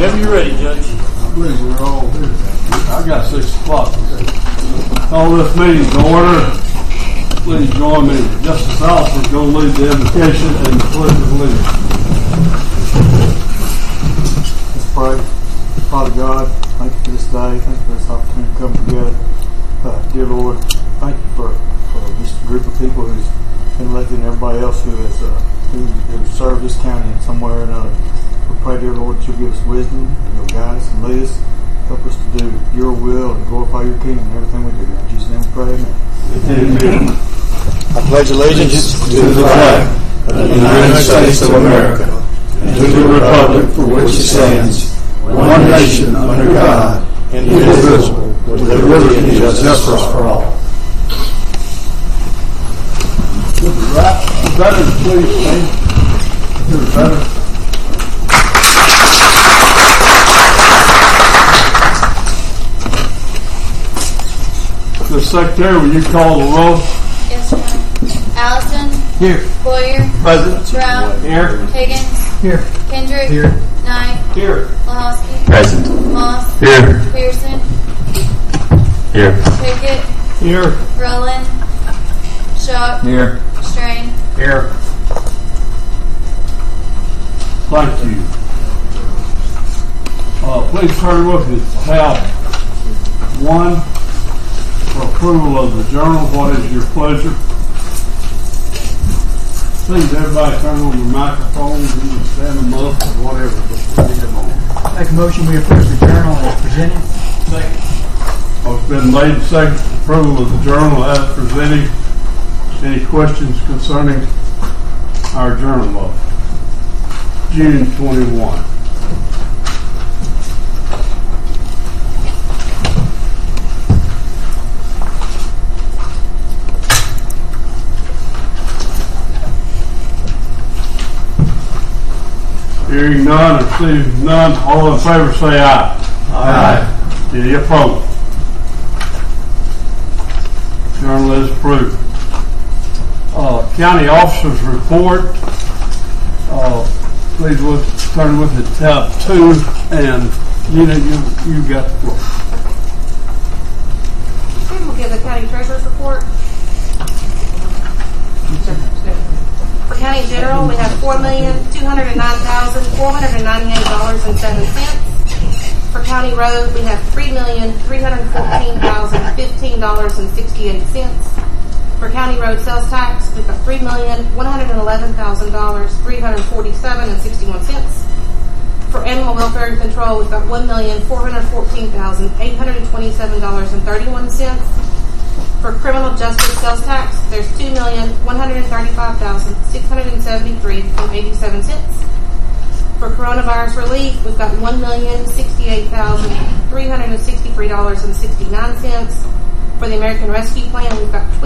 Whenever you're ready, Judge. I believe we're all here. I got 6 o'clock. Call this meeting to order. Please join me. Justice Alford is going to lead the invocation and the pledge of allegiance. Let's pray. Father God, thank you for this day. Thank you for this opportunity to come together. Dear Lord, thank you for this group of people who's been elected and everybody else who has who served this county in some way or another. We pray, dear Lord, that you'll give us wisdom, you'll guide us and lead us. Help us to do your will and glorify your kingdom in everything we do. In Jesus' name we pray, amen. Amen. I pledge allegiance to the flag of the United States of America and to the republic for which it stands, one nation under God, indivisible, with liberty and justice for all. Better, please, stand. Better. The Secretary, will you call the roll? Yes, sir. Allison. Here. Boyer. Present. Brown. Here. Higgins. Here. Kendrick. Here. Knight. Here. Lahosky. Present. Moss. Here. Pearson. Here. Pickett. Here. Rowland. Shuck. Here. Strain. Here. Thank you. Please turn with me to tab 1 for approval of the journal. What is your pleasure? Please, everybody turn on the microphones and stand them up or whatever, but we need them on. Make a motion we approve the journal as presented. Second. It's been made and seconded for approval of the journal as presented. Any questions concerning our journal of June 21? Hearing none or seeing none, all in favor say aye. Aye. Any opposed? Journal is approved. County officers report. Please turn with it tab 2, and Nina, you got the floor. Okay, we'll give the county treasurer's report. For county general, we have $4,209,498.07. For county road, we have $3,314,015.68. For county road sales tax, we've got $3,111,347.61. For animal welfare and control, we've got $1,414,827.31. For criminal justice sales tax, there's $2,135,673.87. For coronavirus relief, we've got $1,068,363.69. For the American Rescue Plan, we've got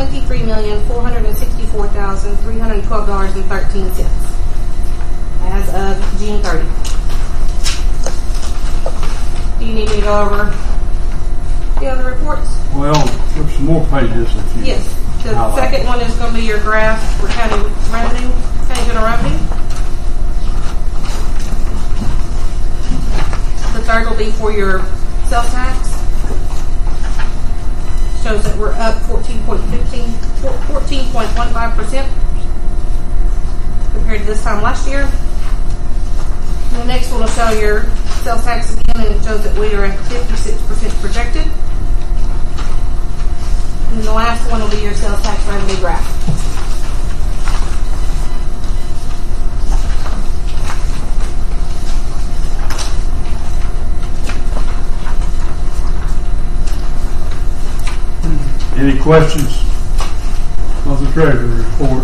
$23,464,312.13 as of June 30th. Do you need me to go over the other reports? Well, there's some more pages if you. Yes. The second one is going to be your graph for county revenue, county general revenue. The third will be for your sales tax. Shows that we're up 14.15% compared to this time last year. And the next one will show your sales tax again, and it shows that we are at 56% projected. And the last one will be your sales tax revenue graph. Any questions of the treasurer's report?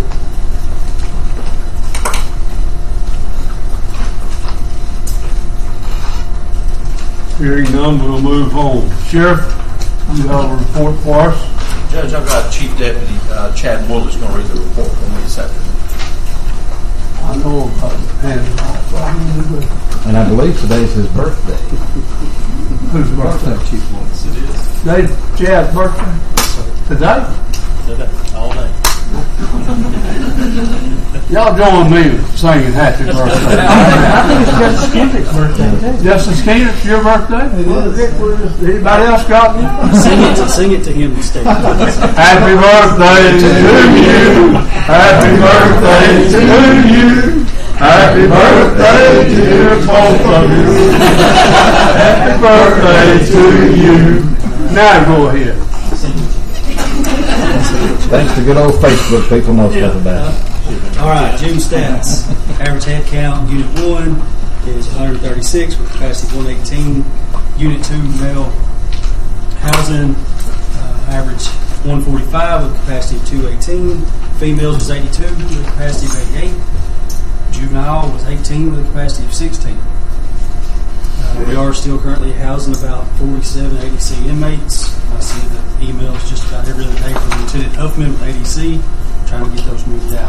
Hearing none, we'll move on. Sheriff, you have a report for us? Judge, I've got Chief Deputy Chad Moore that's going to read the report for me this afternoon. I know about the handoff. And I believe today's his birthday. Whose birthday? Chief Moore. It is. Today's Chad's birthday? Today? Today. All day. Y'all join me in singing happy birthday. I think it's Justice Kendrick's birthday, too. Justice Keenan, it's your birthday? Anybody else got one? Sing it to him instead. Happy birthday to you. Happy birthday to you. Happy birthday, dear both of you. Happy birthday to you. Now go ahead. Thanks to good old Facebook, people know stuff about it. All right, June stats. Average head count, Unit 1 is 136 with capacity of 118. Unit 2 male housing, average 145 with capacity of 218. Females was 82 with capacity of 88. Juvenile was 18 with a capacity of 16. We are still currently housing about 47 ADC inmates. I see the emails just about every other day from Lieutenant Huffman with ADC, trying to get those moved out.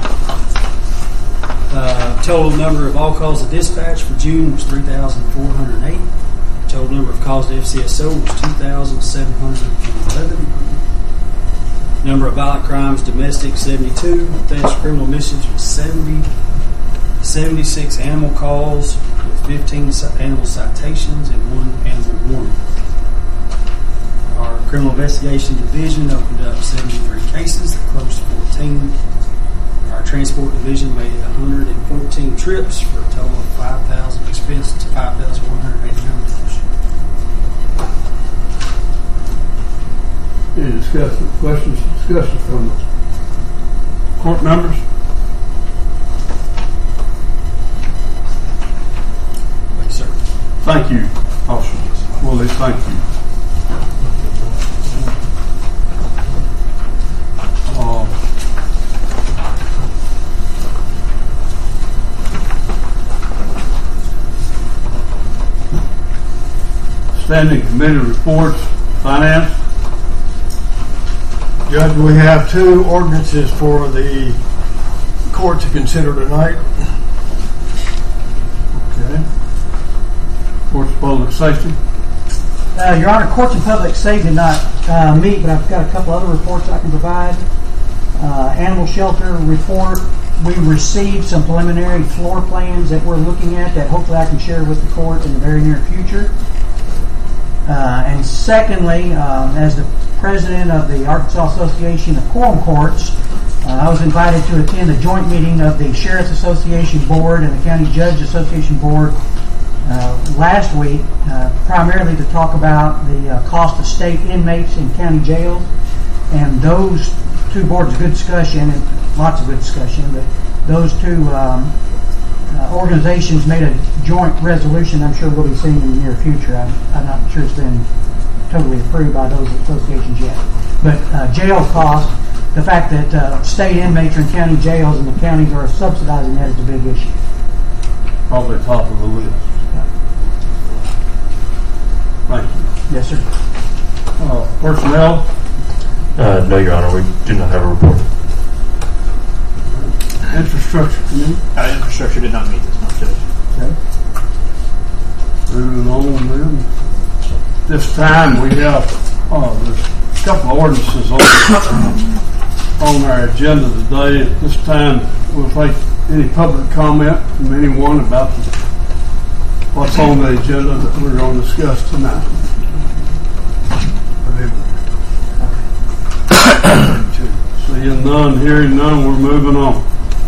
Total number of all calls to dispatch for June was 3,408. Total number of calls to FCSO was 2,711. Number of violent crimes, domestic 72. Thefts, criminal mischief was 70. 76 animal calls with 15 animal citations and 1 animal warning. Our criminal investigation division opened up 73 cases, closed 14. Our transport division made 114 trips for a total of 5,000 expense to $5,189. Any discussion, questions, discussion from the court members? Thank you, sir. Thank you, Officer Woolley. Thank you. Standing committee reports, finance. Judge, we have 2 ordinances for the court to consider tonight. Okay. Courts of Public Safety. Your Honor, Courts of Public Safety did not meet, but I've got a couple other reports I can provide. Animal shelter report. We received some preliminary floor plans that we're looking at that hopefully I can share with the court in the very near future. And secondly, as the president of the Arkansas Association of Quorum Courts, I was invited to attend a joint meeting of the Sheriff's Association Board and the County Judge Association Board last week, primarily to talk about the cost of state inmates in county jails. And those 2 boards, good discussion, and lots of good discussion, but those 2 organizations made a joint resolution I'm sure we'll be seeing in the near future. I'm not sure it's been totally approved by those associations yet. But jail costs, the fact that state inmates are in county jails and the counties are subsidizing that is a big issue. Probably top of the list. Yeah. Thank you. Yes, sir. Personnel. No, Your Honor, we do not have a report. Infrastructure Committee. Infrastructure did not meet this month, Judge. Okay. Moving on then. This time we have there's a couple of ordinances on our agenda today. At this time we'll take any public comment from anyone about what's on the agenda that we're going to discuss tonight. Seeing none, hearing none, we're moving on.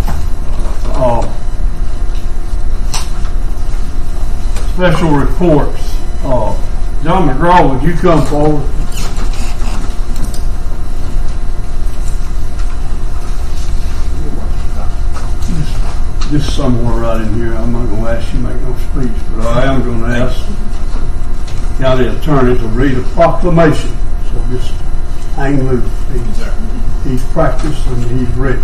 Special reports. John McGraw, would you come forward? Just somewhere right in here. I'm not going to ask you to make no speech, but I am going to ask the county attorney to read a proclamation. So just hang loose. He's practiced and he's ready.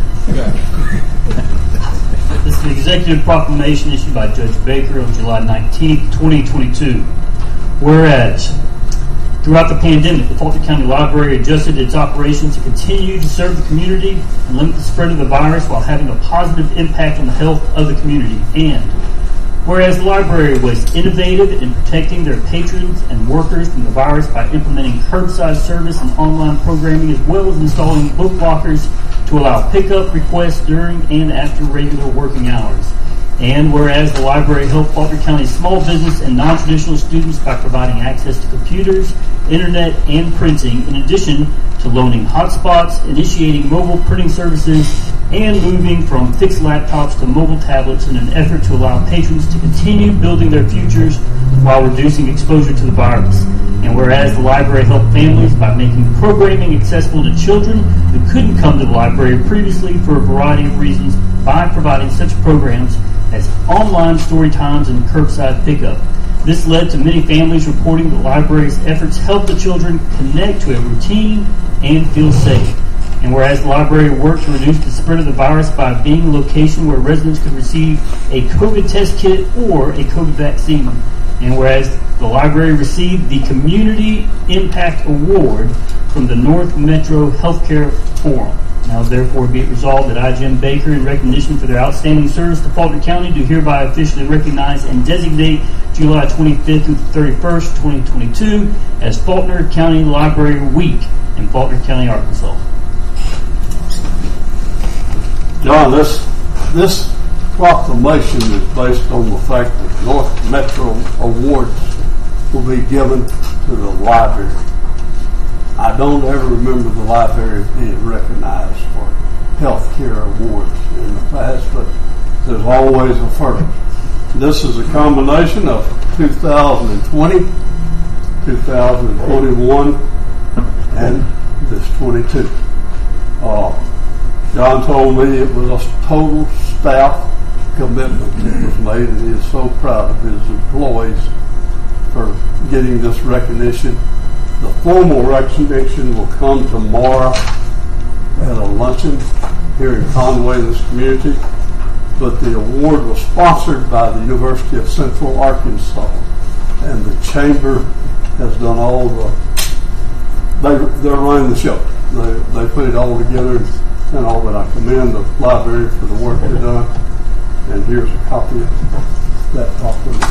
This is an executive proclamation issued by Judge Baker on July 19, 2022. Whereas, throughout the pandemic, the Fulton County Library adjusted its operations to continue to serve the community and limit the spread of the virus while having a positive impact on the health of the community. And whereas the library was innovative in protecting their patrons and workers from the virus by implementing curbside service and online programming, as well as installing book lockers to allow pickup requests during and after regular working hours. And whereas the library helped Faulkner County small business and non-traditional students by providing access to computers, internet, and printing, in addition to loaning hotspots, initiating mobile printing services, and moving from fixed laptops to mobile tablets in an effort to allow patrons to continue building their futures while reducing exposure to the virus. And whereas the library helped families by making programming accessible to children who couldn't come to the library previously for a variety of reasons by providing such programs as online story times and curbside pickup. This led to many families reporting the library's efforts helped the children connect to a routine and feel safe. And whereas the library worked to reduce the spread of the virus by being a location where residents could receive a COVID test kit or a COVID vaccine, and whereas the library received the Community Impact Award from the North Metro Healthcare Forum. Now, therefore, be it resolved that I, Jim Baker, in recognition for their outstanding service to Faulkner County, do hereby officially recognize and designate July 25th through the 31st, 2022 as Faulkner County Library Week in Faulkner County, Arkansas. John, this proclamation is based on the fact that North Metro Awards will be given to the library. I don't ever remember the library being recognized for health care awards in the past, but there's always a first. This is a combination of 2020, 2021, and this 22. John told me it was a total staff commitment that was made, and he is so proud of his employees for getting this recognition. The formal recognition will come tomorrow at a luncheon here in Conway, this community. But the award was sponsored by the University of Central Arkansas, and the Chamber has done all they're running the show. They put it all together and all that. I commend the library for the work they've done. And here's a copy of that proclamation.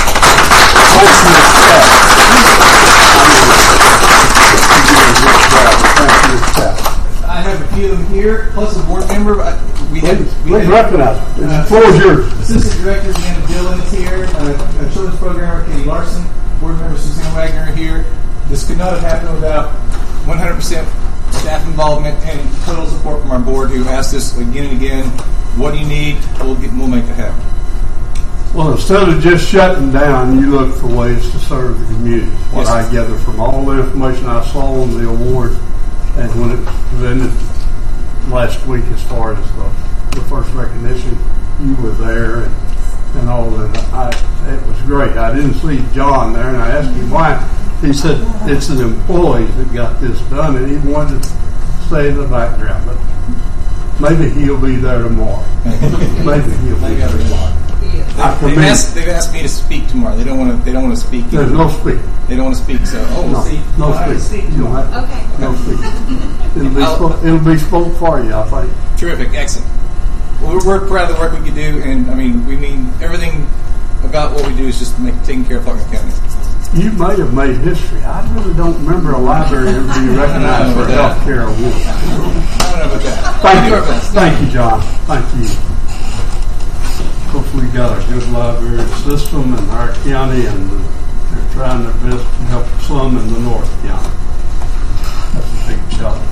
I have a few of them here, plus a board member. We recognize it. The floor is yours. Assistant Director Deanna Dillon is here. Children's Programmer Kenny Larson. Board Member Suzanne Wagner are here. This could not have happened without 100% staff involvement and total support from our board, who asked us again and again, what do you need? We'll make it happen. Well, instead of just shutting down, you look for ways to serve the community. What Yes. I gathered from all the information I saw on the award and when it was presented last week as far as the first recognition, you were there and all that. It was great. I didn't see John there, and I asked him why. He said it's an employee that got this done, and he wanted to stay in the background. But maybe he'll be there tomorrow. Maybe he'll be there tomorrow. They've asked me to speak tomorrow. They don't want to speak. There's no speak. They don't want to speak. So No speak. You don't have Okay. no speak. It'll be spoke for you, I think. terrific, excellent. Well, we're proud of the work we can do, and we mean everything about what we do is just taking care of Faulkner County. You may have made history. I really don't remember a library ever being recognized for a health care award. I don't know about that. Thank you, John. Thank you. Of course, we've got a good library system in our county, and they're trying their best to help some in the North County. That's a big challenge.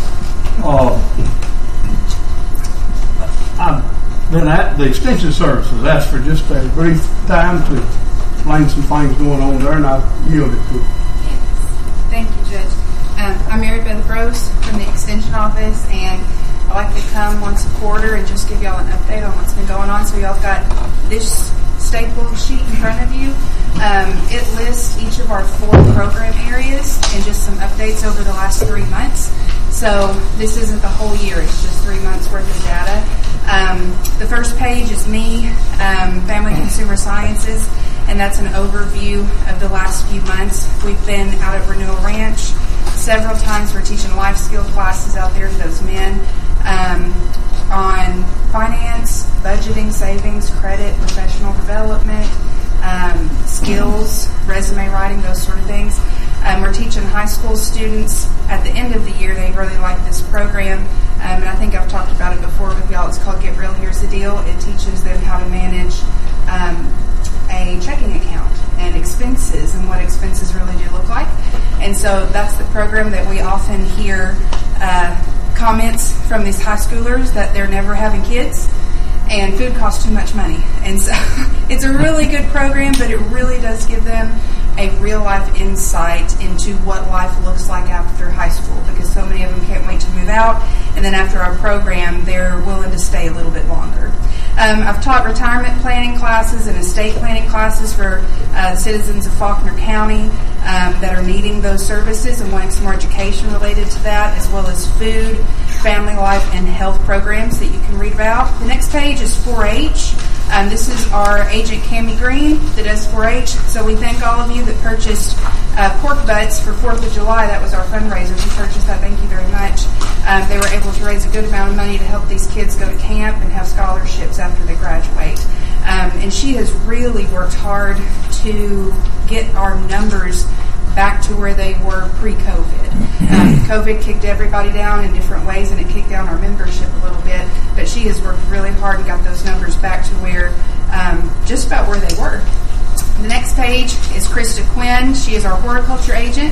I've been at the Extension Services asked for just a brief time to explain some things going on there, and I yielded to it. Thank you, Judge. I'm Mary Beth Rose from the Extension Office, and I like to come once a quarter and just give y'all an update on what's been going on. So y'all got this staple sheet in front of you. It lists each of our 4 program areas and just some updates over the last 3 months. So this isn't the whole year, it's just 3 months worth of data. The first page is me, Family Consumer Sciences, and that's an overview of the last few months. We've been out at Renewal Ranch several times. We're teaching life skill classes out there to those men on finance, budgeting, savings, credit, professional development, skills, resume writing, those sort of things. We're teaching high school students at the end of the year. They really like this program, and I think I've talked about it before with y'all. It's called Get Real, Here's the Deal. It teaches them how to manage a checking account and expenses and what expenses really do look like. And so that's the program that we often hear comments from these high schoolers that they're never having kids and food costs too much money. And so it's a really good program, but it really does give them a real life insight into what life looks like after high school, because so many of them can't wait to move out, and then after our program they're willing to stay a little bit longer. I've taught retirement planning classes and estate planning classes for citizens of Faulkner County that are needing those services and wanting some more education related to that, as well as food, family life, and health programs that you can read about. The next page is 4-H. This is our agent, Cammie Green, that does 4-H. So we thank all of you that purchased pork butts for 4th of July. That was our fundraiser. We purchased that. Thank you very much. They were able to raise a good amount of money to help these kids go to camp and have scholarships after they graduate. And she has really worked hard to get our numbers back to where they were pre-COVID. COVID kicked everybody down in different ways, and it kicked down our membership a little bit, but she has worked really hard and got those numbers back to where, just about where they were. The next page is Krista Quinn. She is our horticulture agent.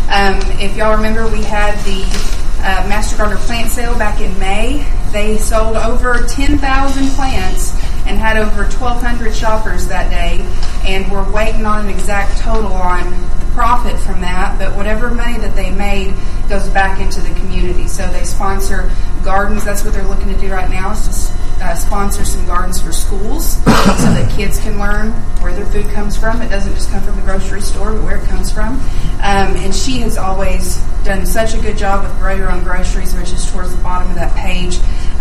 If y'all remember, we had the Master Gardener plant sale back in May. They sold over 10,000 plants and had over 1,200 shoppers that day, and we're waiting on an exact total on the profit from that, but whatever money that they made goes back into the community. So they sponsor gardens. That's what they're looking to do right now, is to sponsor some gardens for schools so that kids can learn where their food comes from. It doesn't just come from the grocery store, but where it comes from. And she has always done such a good job with Grow Your Own Groceries, which is towards the bottom of that page.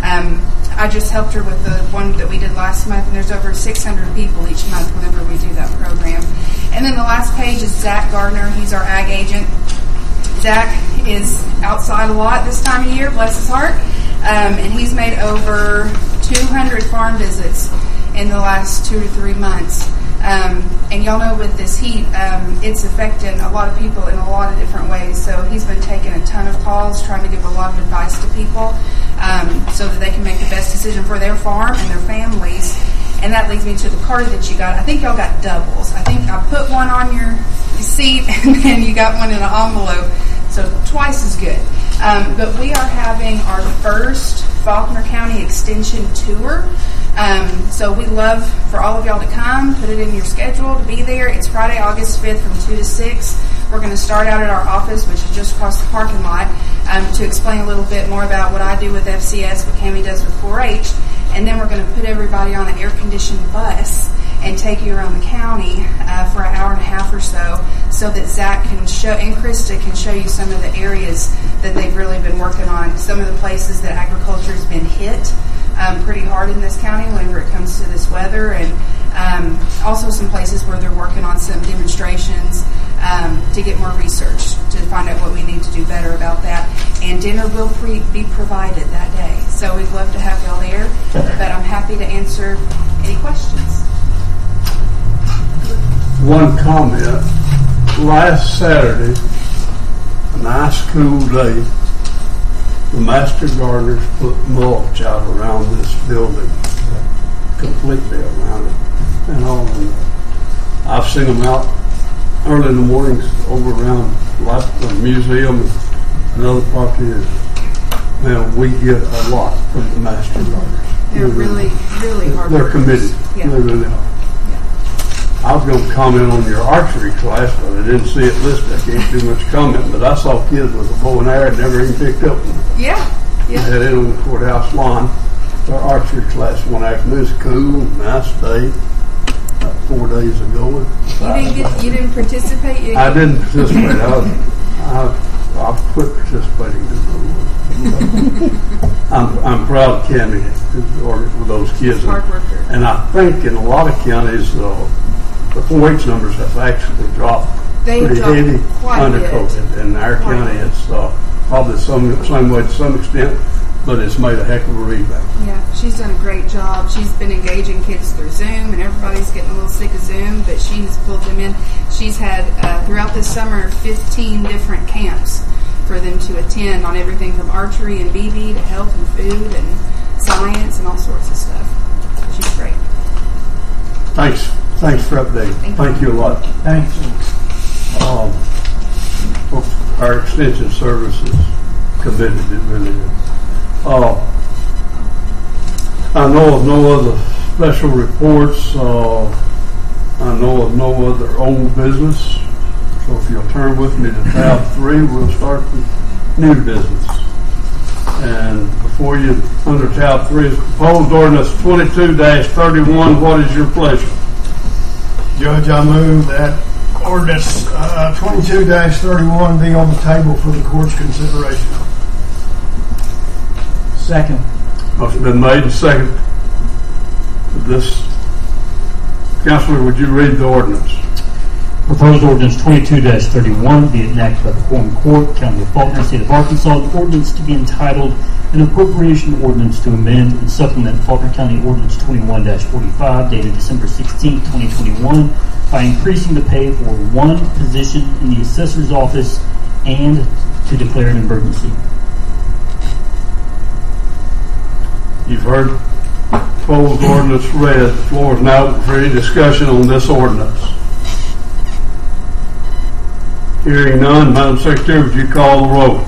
I just helped her with the one that we did last month, and there's over 600 people each month whenever we do that program. And then the last page is Zach Gardner. He's our ag agent. Zach is outside a lot this time of year, bless his heart, and he's made over 200 farm visits in the last 2 to 3 months. And y'all know with this heat, it's affecting a lot of people in a lot of different ways. So he's been taking a ton of calls, trying to give a lot of advice to people so that they can make the best decision for their farm and their families. And that leads me to the card that you got. I think y'all got doubles. I think I put one on your seat, and then you got one in an envelope. So twice as good. But we are having our first Faulkner County Extension Tour. So we'd love for all of y'all to come, put it in your schedule to be there. It's Friday, August 5th from 2 to 6. We're going to start out at our office, which is just across the parking lot, to explain a little bit more about what I do with FCS, what Cammie does with 4-H. And then we're going to put everybody on an air-conditioned bus and take you around the county for an hour and a half or so that Zach can show, and Krista can show you some of the areas that they've really been working on, some of the places that agriculture has been hit pretty hard in this county whenever it comes to this weather, and also some places where they're working on some demonstrations to get more research to find out what we need to do better about that. And dinner will be provided that day. So we'd love to have y'all there, but I'm happy to answer any questions. One comment. Last Saturday, a nice cool day, the Master Gardeners put mulch out around this building, completely around it, and all of them. I've seen them out early in the mornings over around the museum and other properties. Man, we get a lot from the Master Gardeners. They're really hard. They're committed. Yeah. They really are. I was going to comment on your archery class, but I didn't see it listed. I can't do much comment, but I saw kids with a bow and arrow and never even picked up one. Yeah. They had it on the courthouse lawn. Our archery class one afternoon. It was cool, nice day. About 4 days ago. You didn't participate? I didn't participate. I quit participating. I'm proud of Cammie with those kids. Hard worker. And I think in a lot of counties, the 4-H numbers have actually dropped pretty heavy under COVID. In our county, it's probably the same way to some extent. but it's made a heck of a rebound. Yeah, she's done a great job. She's been engaging kids through Zoom, and everybody's getting a little sick of Zoom, but she has pulled them in. She's had, throughout this summer, 15 different camps for them to attend on everything from archery and BB to health and food and science and all sorts of stuff. She's great. Thanks for updating. Thank you a lot. Thanks. Our extension service is committed, it really is. I know of no other special reports. I know of no other old business. So if you'll turn with me to tab 3, we'll start with new business. And before you, under tab 3 is proposed ordinance 22-31. What is your pleasure? Judge, I move that ordinance 22-31 be on the table for the court's consideration. Second. Motion been made and seconded. Counselor, would you read the ordinance? Proposed ordinance 22-31 be enacted by the Quorum Court, County of Faulkner, State of Arkansas. The ordinance to be entitled an appropriation ordinance to amend and supplement Faulkner County Ordinance 21-45 dated December 16, 2021 by increasing the pay for one position in the assessor's office and to declare an emergency. You've heard proposed ordinance read. The floor is now open for any discussion on this ordinance. Hearing none, Madam Secretary, would you call the roll?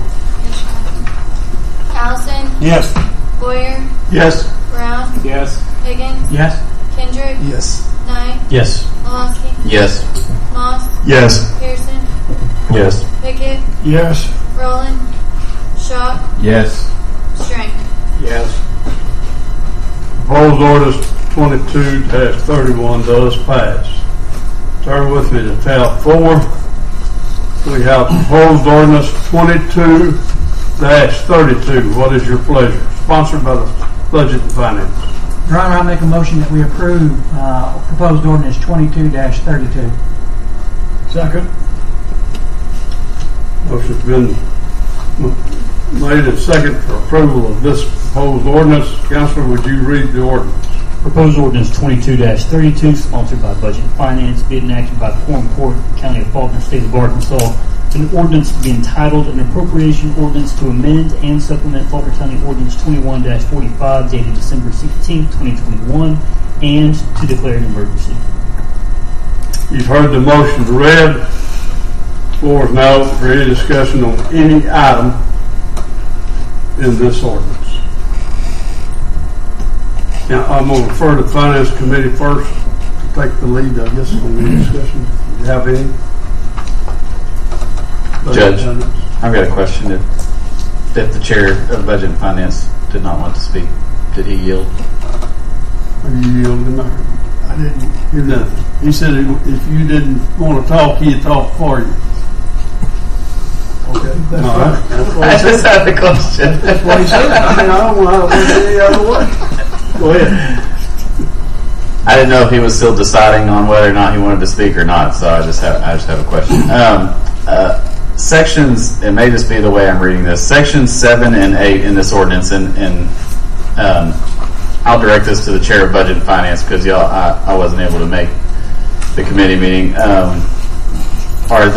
Allison? Yes. Boyer? Yes. Brown? Yes. Higgins? Yes. Kendrick? Yes. Knight? Yes. Malosky? Yes. Moss? Yes. Pearson? Yes. Pickett? Yes. Rowland? Shaw? Yes. Strang? Yes. Proposed ordinance 22-31 does pass. Turn with me to tab 4. We have proposed ordinance 22-32. What is your pleasure? Sponsored by the Budget and Finance. Your Honor, I make a motion that we approve proposed ordinance 22-32. Second. Motion's been made and second for approval of this proposed ordinance. Counselor, would you read the ordinance? Proposed ordinance 22-32, sponsored by Budget and Finance, be enacted by the Quorum Court, County of Faulkner, State of Arkansas. An ordinance to be entitled an appropriation ordinance to amend and supplement Faulkner County Ordinance 21-45 dated December 16, 2021, and to declare an emergency. You've heard the motion read. The floor is now open for any discussion on any item in this ordinance. Now, I'm going to refer to the Finance Committee first to take the lead, I guess, on the discussion. Do you have any? Judge, I've got a question. If the chair of Budget and Finance did not want to speak, did he yield? You yielded? I didn't hear nothing. He said if you didn't want to talk, he'd talk for you. Okay, that's all right. I just had a question. That's what he said. I mean, I don't know how to work any other way. Go ahead. I didn't know if he was still deciding on whether or not he wanted to speak or not, so I just have a question. Sections, it may just be the way I'm reading this, sections 7 and 8 in this ordinance, and I'll direct this to the chair of Budget and Finance because I wasn't able to make the committee meeting. Are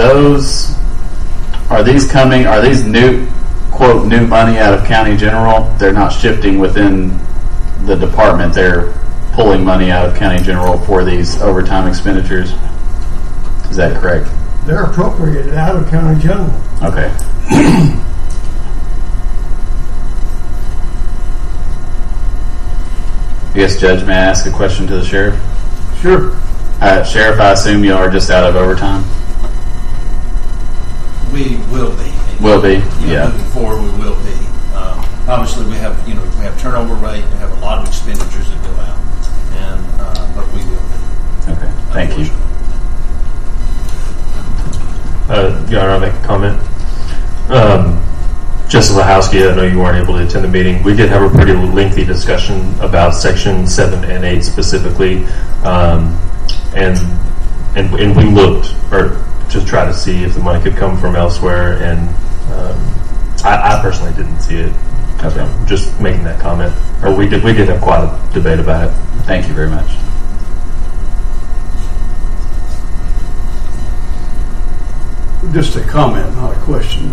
these new, quote, new money out of county general? They're not shifting within the department, they're pulling money out of county general for these overtime expenditures? Is that correct? They're appropriated out of county general. Okay. Yes, Judge, may I ask a question to the sheriff? Sure. Sheriff, I assume you are just out of overtime? We will be. Will be, yeah. Moving forward, we will be. Obviously, we have turnover rate. We have a lot of expenditures that go out, but we will be. Okay, thank you. Your Honor, I'll make a comment. Justice Lahowski, I know you weren't able to attend the meeting. We did have a pretty lengthy discussion about Section 7 and 8 specifically, and we looked to try to see if the money could come from elsewhere, and I personally didn't see it. Okay. Just making that comment. Or we did have quite a debate about it. Thank you very much. Just a comment, not a question.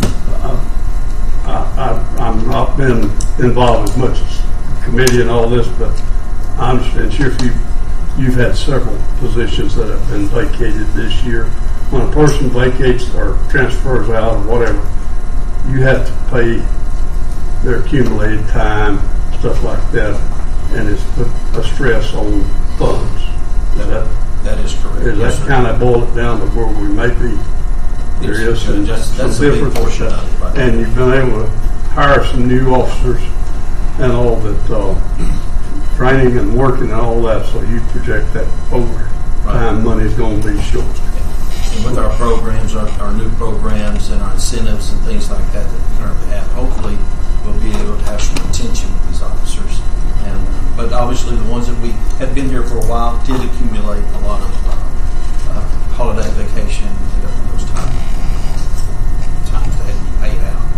I'm not been involved as much as the committee and all this, but I understand, Sheriff, you've had several positions that have been vacated this year. When a person vacates or transfers out or whatever, you have to pay their accumulated time, stuff like that, and it's put a stress on funds. That is correct. Is Yes, that sir. kind of boil it down to where we may be? There is some That's a big difference, portion of it. Right? and you've been able to hire some new officers and all that training and working and all that, so you project that overtime money is going to be short. And with our programs, our new programs and our incentives and things like that we currently have, hopefully we'll be able to have some retention with these officers. But obviously the ones that we had been here for a while did accumulate a lot of holiday vacation and those times they had to be paid out.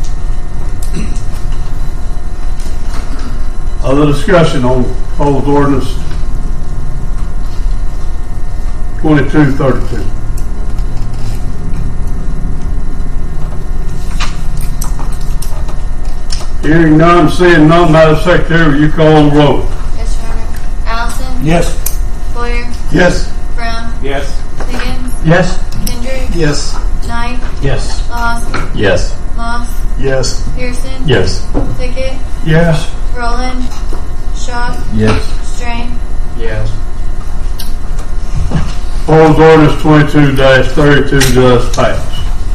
Other discussion on proposed ordinance 2232. Hearing none, seeing none, Madam Secretary, will you call the roll? Yes, Your Honor. Allison? Yes. Boyer? Yes. Brown? Yes. Higgins? Yes. Kendrick? Yes. Knight? Yes. Lawson? Yes. Moss? Yes. Pearson? Yes. Pickett? Yes. Rowland? Shaw? Yes. Strain? Yes. Proposed ordinance 22-32 does pass.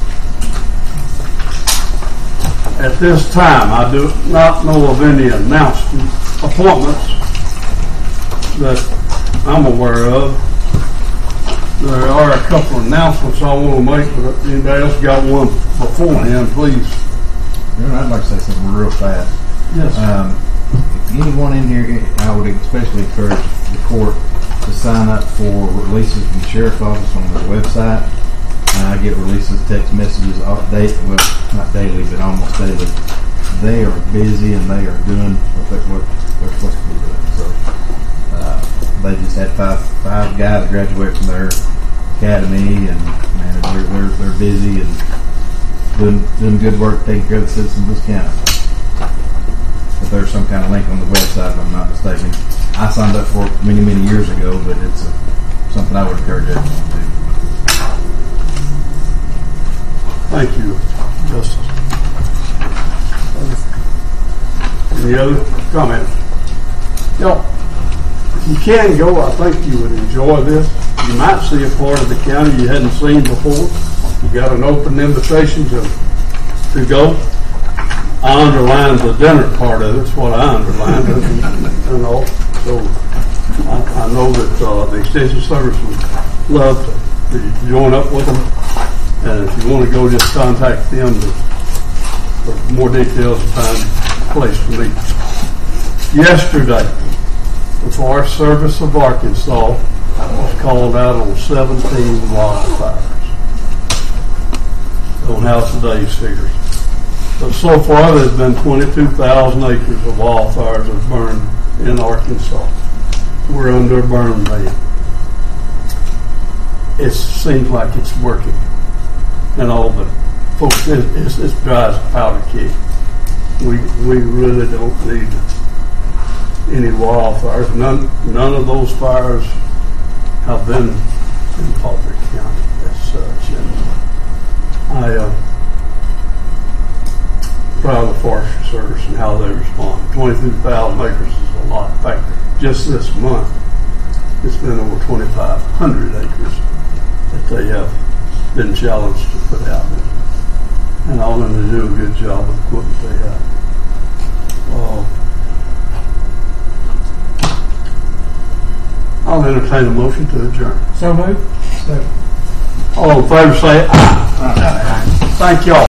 At this time, I do not know of any appointments that I'm aware of. There are a couple of announcements I want to make, but if anybody else got one beforehand, please. I'd like to say something real fast. Yes. If anyone in here, I would especially encourage the court to sign up for releases from the sheriff's office on their website. I get releases, text messages all day, well, not daily, but almost daily. They are busy and they are doing what they're supposed to be doing. So they just had five guys graduate from their academy, and man, they're busy and doing good work, taking care of the citizens of this county. If there's some kind of link on the website, if I'm not mistaken. I signed up for it many years ago, but it's something I would encourage everyone to do. Thank you, Justice. Any other comments? No. If you can go, I think you would enjoy this. You might see a part of the county you hadn't seen before. You got an open invitation to go. I underlined the dinner part of it. That's what I underlined. And all. So I know that the Extension Service would love to join up with them. And if you want to go, just contact them for more details and find a place to meet. Yesterday, the Forest Service of Arkansas was called out on 17 wildfires. Don't have today's figures. But so far, there's been 22,000 acres of wildfires that burned in Arkansas. We're under a burn ban. It seems like it's working. And all the folks, it's dry as a powder keg. We really don't need any wildfires. None of those fires have been in Palmer County as such. And I'm proud of the Forest Service and how they respond. 22,000 acres is a lot. In fact, just this month, it's been over 2,500 acres that they have been challenged to put out there. And all of them to do a good job with the equipment they have. I'll entertain a motion to adjourn. So moved. All in favor say aye. Thank y'all.